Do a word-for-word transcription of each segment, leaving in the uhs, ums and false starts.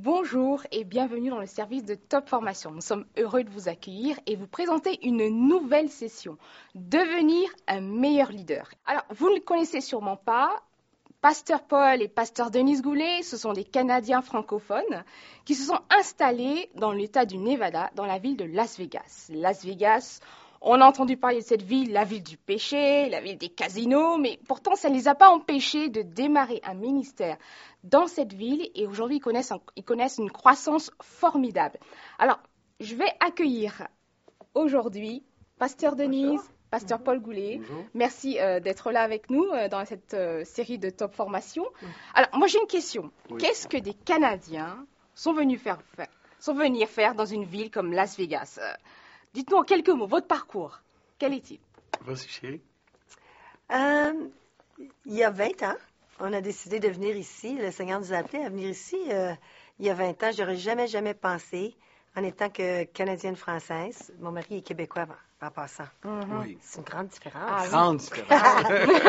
Bonjour et bienvenue dans le service de Top Formation. Nous sommes heureux de vous accueillir et vous présenter une nouvelle session, devenir un meilleur leader. Alors, vous ne le connaissez sûrement pas, Pasteur Paul et Pasteur Denise Goulet, ce sont des Canadiens francophones qui se sont installés dans l'État du Nevada, dans la ville de Las Vegas. Las Vegas, on a entendu parler de cette ville, la ville du péché, la ville des casinos, mais pourtant ça ne les a pas empêchés de démarrer un ministère dans cette ville et aujourd'hui ils connaissent, un, ils connaissent une croissance formidable. Alors, je vais accueillir aujourd'hui Pasteur Denise, Pasteur Bonjour. Paul Goulet. Bonjour. Merci euh, d'être là avec nous euh, dans cette euh, série de Top Formation. Alors, moi j'ai une question. Oui. Qu'est-ce que des Canadiens sont venus faire, faire, sont venus faire dans une ville comme Las Vegas? Euh, Dites-nous en quelques mots, votre parcours, quel est-il? Vas-y, chérie. Euh, il y a vingt ans, on a décidé de venir ici. Le Seigneur nous a appelés à venir ici. Euh, il y a vingt ans, j'aurais jamais, jamais pensé, en étant que Canadienne-Française, mon mari est québécois en, en passant. Mm-hmm. Oui. C'est une grande différence. Ah, oui. Grande différence.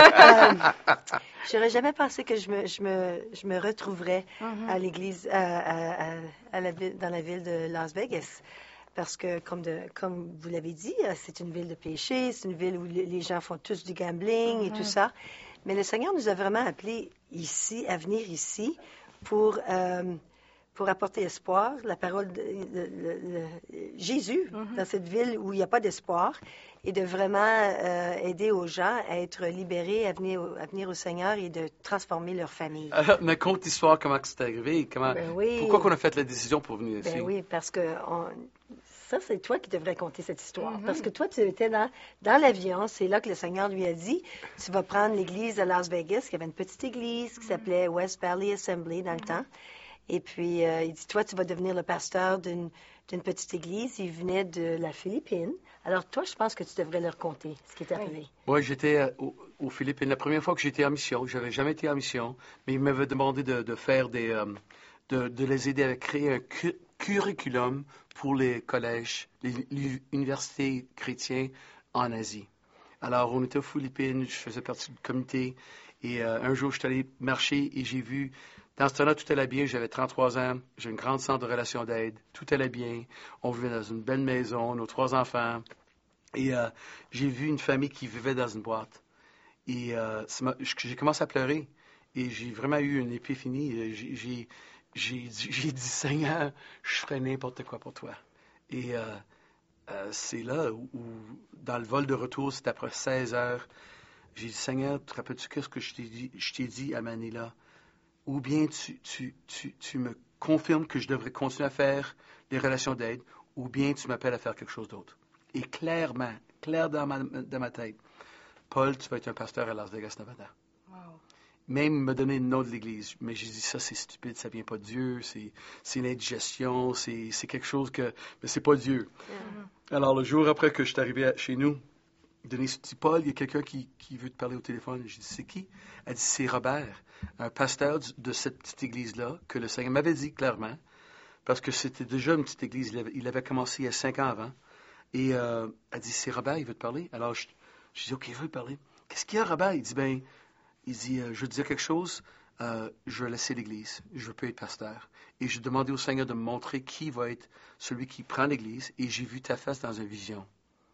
Euh, j'aurais jamais pensé que je me, je me, je me retrouverais Mm-hmm. à l'église, à, à, à, à la ville, dans la ville de Las Vegas. Parce que, comme, de, comme vous l'avez dit, euh, c'est une ville de péché, c'est une ville où le- les gens font tous du gambling et tout ça. Mais le Seigneur nous a vraiment appelés ici, à venir ici, pour, euh, pour apporter espoir, la parole de, de- de- de- Jésus, dans cette ville où il n'y a pas d'espoir, et de vraiment euh, aider aux gens à être libérés, à venir, au- à venir au Seigneur et de transformer leur famille. Alors, mais conte l'histoire, comment c'est arrivé, comment, Ben oui. pourquoi qu'on a fait la décision pour venir ici. Ben oui, parce que on- ça, c'est toi qui devrais conter cette histoire. Mhm. Parce que toi, tu étais dans, dans l'avion. C'est là que le Seigneur lui a dit, tu vas prendre l'église de Las Vegas, qui avait une petite église qui s'appelait West Valley Assembly dans le temps. Et puis, euh, il dit, toi, tu vas devenir le pasteur d'une d'une petite église. Il venait de la Philippine. Alors, toi, je pense que tu devrais leur conter ce qui est arrivé. Moi, j'étais euh, au- aux Philippines. La première fois que j'étais en mission, je n'avais jamais été en mission, mais ils m'avaient demandé de, de faire des, euh, de, de les aider à créer un cu- curriculum pour les collèges, les, les universités chrétiennes en Asie. Alors, on était aux Philippines, je faisais partie du comité, et euh, un jour, je suis allé marcher et j'ai vu, dans ce temps-là, tout allait bien, j'avais trente-trois ans, j'ai une grande centre de relations d'aide, tout allait bien, on vivait dans une belle maison, nos trois enfants, et euh, j'ai vu une famille qui vivait dans une boîte. Et euh, ça m'a- j'ai commencé à pleurer. Et j'ai vraiment eu une épiphanie. Euh, J'ai, j'ai, j'ai dit, j'ai dit, Seigneur, je ferai n'importe quoi pour toi. Et euh, euh, c'est là où, où, dans le vol de retour, c'était après seize heures, j'ai dit, Seigneur, te rappelles-tu qu'est-ce que je t'ai dit, je t'ai dit à Manila? Ou bien tu, tu, tu, tu me confirmes que je devrais continuer à faire des relations d'aide, ou bien tu m'appelles à faire quelque chose d'autre. Et clairement, clair dans ma, dans ma tête, Paul, tu vas être un pasteur à Las Vegas, Nevada. Wow. Même me donner le nom de l'église. Mais j'ai dit, ça, c'est stupide, ça vient pas de Dieu, c'est, c'est une indigestion, c'est, c'est quelque chose que... Mais c'est pas Dieu. Alors, le jour après que je suis arrivé à- chez nous, Denise dit, Paul, il y a quelqu'un qui, qui veut te parler au téléphone. J'ai dit, c'est qui? Elle dit, c'est Robert, un pasteur du- de cette petite église-là, que le Seigneur m'avait dit clairement, parce que c'était déjà une petite église. Il avait, il avait commencé il y a cinq ans avant. Et euh, elle dit, c'est Robert, il veut te parler. Alors, je, je dis, OK, il veut te parler. Qu'est-ce qu'il y a, Robert? Il dit, ben, il dit, euh, je veux te dire quelque chose, euh, je vais laisser l'Église, je veux plus être pasteur. Et j'ai demandé au Seigneur de me montrer qui va être celui qui prend l'Église, et j'ai vu ta face dans une vision.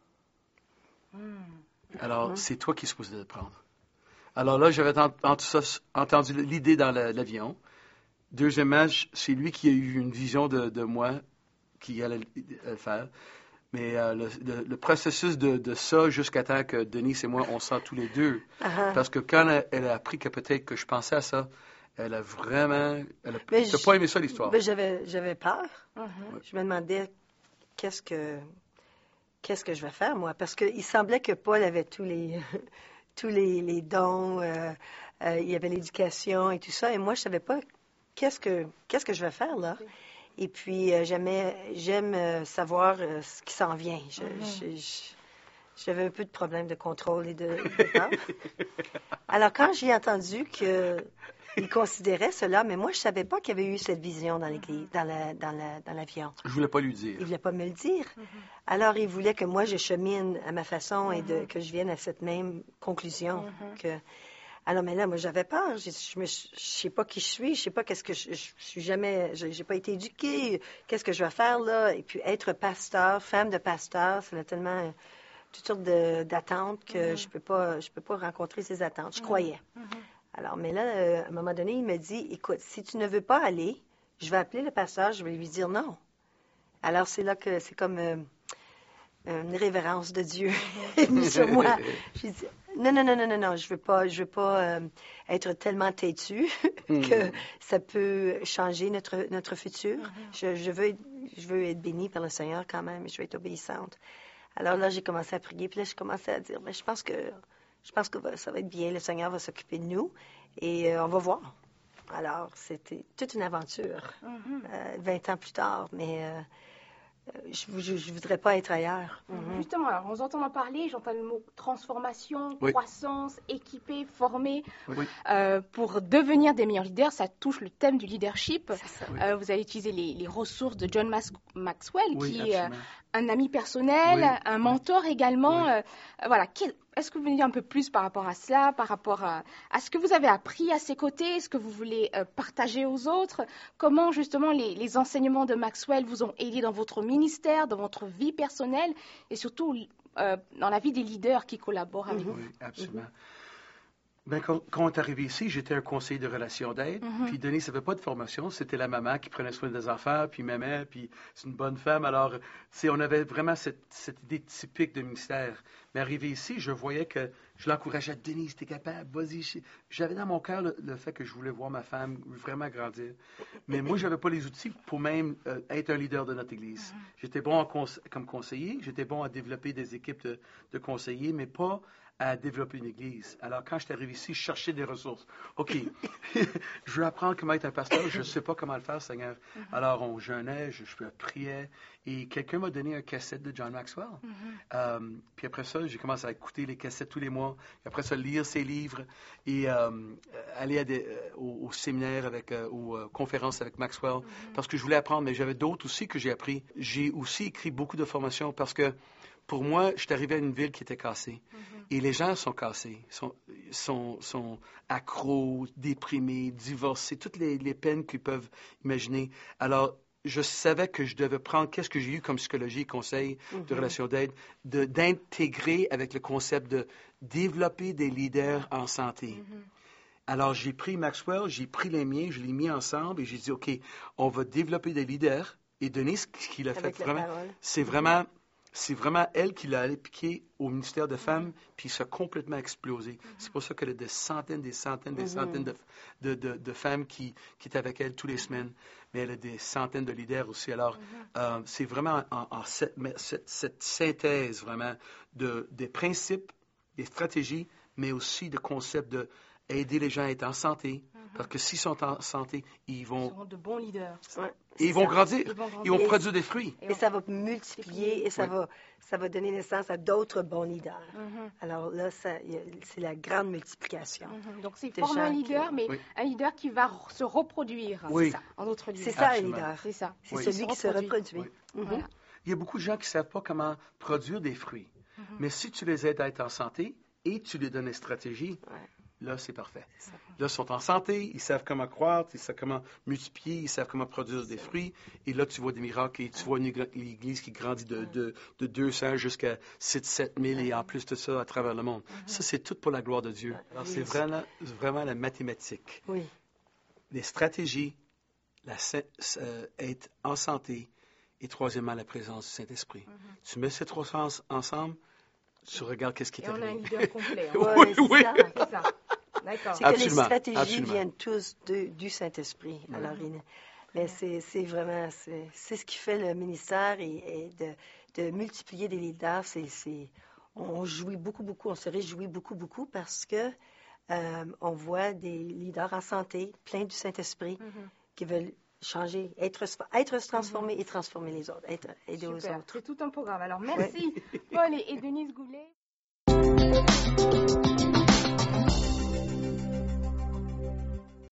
Alors, c'est toi qui es supposé le prendre. Alors là, j'avais ent- ent- ça- entendu l'idée dans la- l'avion. Deuxièmement, j- c'est lui qui a eu une vision de, de moi qui allait le le faire. Mais euh, le, le- le processus de, de ça, jusqu'à temps que Denise et moi, on sent tous les deux. Ah, Parce que quand elle, elle a appris que peut-être que je pensais à ça, elle a vraiment... Elle a, Mais t'as je- pas aimé ça, l'histoire. ben, j'avais, j'avais peur. Mhm. Je me demandais qu'est-ce que qu'est-ce que je vais faire, moi? Parce qu'il semblait que Paul avait tous les tous les, les dons, euh, euh, il y avait l'éducation et tout ça, et moi, je savais pas qu'est-ce que qu'est-ce que je vais faire là. Et puis, euh, j'aimais, j'aime euh, savoir euh, ce qui s'en vient. Je- je- je- j'avais un peu de problème de contrôle et de, de peur. Alors, quand j'ai entendu que il considérait cela, mais moi, je savais pas qu'il y avait eu cette vision dans l'église, dans la, dans la, dans l'avion. Je voulais pas lui dire. Il voulait pas me le dire. Alors, il voulait que moi, je chemine à ma façon et de, que je vienne à cette même conclusion. que... Alors, mais là, moi, j'avais peur. Je ne sais pas qui je suis, je sais pas qu'est-ce que je, je suis jamais, je n'ai pas été éduquée, qu'est-ce que je vais faire là. Et puis, être pasteur, femme de pasteur, ça a tellement euh, toutes sortes de- d'attentes que Mhm. je peux pas, je peux pas rencontrer ces attentes. Je Mhm. croyais. Mhm. Alors, mais là, euh, à un moment donné, il me dit, écoute, si tu ne veux pas aller, je vais appeler le pasteur, je vais lui dire non. Alors, c'est là que c'est comme euh, une révérence de Dieu est venue sur moi. J'ai dit, non, non, non, non, non, non, je veux pas, je veux pas euh, être tellement têtue que ça peut changer notre, notre futur. Mhm. Je, je veux être, je veux être bénie par le Seigneur quand même, et je veux être obéissante. Alors là, j'ai commencé à prier, puis là, je commençais à dire, mais je pense que, je pense que va- ça va être bien, le Seigneur va s'occuper de nous, et euh, on va voir. Alors, c'était toute une aventure, Mhm. euh, vingt ans plus tard, mais euh, euh, je ne voudrais pas être ailleurs. Mhm. Justement, alors, vous entendant parler, j'entends le mot transformation, Oui. croissance, équipé, formé. Oui. Euh, pour devenir des meilleurs leaders, ça touche le thème du leadership. C'est ça. Oui. Euh, vous avez utilisé les, les ressources de John Mas- Maxwell, Oui, qui est euh, absolument. un ami personnel, Oui, un oui. mentor également. Oui. Euh, euh, voilà. Quel- Est-ce que vous voulez dire un peu plus par rapport à cela, par rapport à, à ce que vous avez appris à ses côtés, ce que vous voulez euh, partager aux autres? Comment justement les, les enseignements de Maxwell vous ont aidé dans votre ministère, dans votre vie personnelle et surtout euh, dans la vie des leaders qui collaborent avec Mhm. vous? Oui, absolument. Ben, quand, quand on est arrivé ici, j'étais un conseiller de relations d'aide. Mhm. Puis Denise n'avait pas de formation. C'était la maman qui prenait soin des enfants, puis m'aimait, puis c'est une bonne femme. Alors, tu sais, on avait vraiment cette, cette idée typique de ministère. Mais arrivé ici, je voyais que je l'encourageais. Denise, t'es capable, vas-y. je- J'avais dans mon cœur le, le fait que je voulais voir ma femme vraiment grandir. Mais moi, j'avais pas les outils pour même euh, être un leader de notre Église. J'étais bon en conse- comme conseiller, j'étais bon à développer des équipes de, de conseillers, mais pas à développer une église. Alors, quand je suis arrivé ici, je cherchais des ressources. OK, je veux apprendre comment être un pasteur. Je ne sais pas comment le faire, Seigneur. Alors, on jeûnait, je, je priais, et quelqu'un m'a donné un cassette de John Maxwell. Euh, puis après ça, j'ai commencé à écouter les cassettes tous les mois. Et après ça, lire ses livres et euh, aller à des, euh, au, au séminaire, avec, euh, aux euh, conférences avec Maxwell, parce que je voulais apprendre, mais j'avais d'autres aussi que j'ai appris. J'ai aussi écrit beaucoup de formations parce que pour moi, je suis arrivé à une ville qui était cassée. Et les gens sont cassés, sont, sont, sont accros, déprimés, divorcés, toutes les, les peines qu'ils peuvent imaginer. Alors, je savais que je devais prendre, qu'est-ce que j'ai eu comme psychologie, conseil de relation d'aide, de, d'intégrer avec le concept de développer des leaders en santé. Alors, j'ai pris Maxwell, j'ai pris les miens, je les ai mis ensemble et j'ai dit, OK, on va développer des leaders. Et Denise, ce qu'il a fait Avec la vraiment, parole. c'est vraiment, c'est vraiment elle qui l'a appliqué au ministère de femmes, puis ça a complètement explosé. C'est pour ça qu'elle a des centaines, des centaines, des centaines de, de, de, de femmes qui, qui étaient avec elle toutes les semaines. Mais elle a des centaines de leaders aussi. Alors, euh, c'est vraiment en, en cette, mais cette, cette synthèse, vraiment, de, des principes, des stratégies, mais aussi de concepts de aider les gens à être en santé. Parce que s'ils sont en santé, ils Ils vont, seront de bons leaders. Ouais, et ils c'est vont ça. grandir. Ils vont Ils vont grandir. produire des fruits. Et ça va multiplier et ça, Oui. va, ça va donner naissance à d'autres bons leaders. Mhm. Alors là, ça, y a- c'est la grande multiplication. Mhm. Donc c'est Des former un gens qui- leader, mais Oui. un leader qui va r- se reproduire Oui. c'est ça, en d'autres lieux. C'est ça, un Absolument. leader. C'est ça. C'est Oui. celui qui se reproduit. Oui. Mhm. Voilà. Il y a beaucoup de gens qui ne savent pas comment produire des fruits. Mais si tu les aides à être en santé et tu les donnes des stratégies, Ouais. là, c'est parfait. C'est ça. Là, ils sont en santé, ils savent comment croître, ils savent comment multiplier, ils savent comment produire des fruits. Et là, tu vois des miracles et tu vois une égle- l'Église qui grandit de, de, de deux cents jusqu'à six sept mille et en plus de ça à travers le monde. Ça, c'est tout pour la gloire de Dieu. Alors, c'est vraiment, vraiment la mathématique. Oui. Les stratégies, la, sa- euh, être en santé et troisièmement, la présence du Saint-Esprit. Tu mets ces trois choses ensemble, tu regardes qu'est-ce qui est Et on a un arrivé. leader complet. hein. Oui, Ouais, c'est oui. ça. C'est ça. D'accord. C'est que les Absolument, stratégies absolument. viennent tous de- du Saint-Esprit. Alors, il- mais c'est c'est vraiment, c'est c'est ce qui fait le ministère et, et de, de multiplier des leaders. C'est, c'est, on jouit beaucoup, beaucoup, on se réjouit beaucoup, beaucoup parce que euh, on voit des leaders en santé, pleins du Saint-Esprit, Mhm. qui veulent changer, être, être transformés et transformer les autres, être, aider aux Super. autres. C'est tout un programme. Alors merci Paul et et Denise Goulet.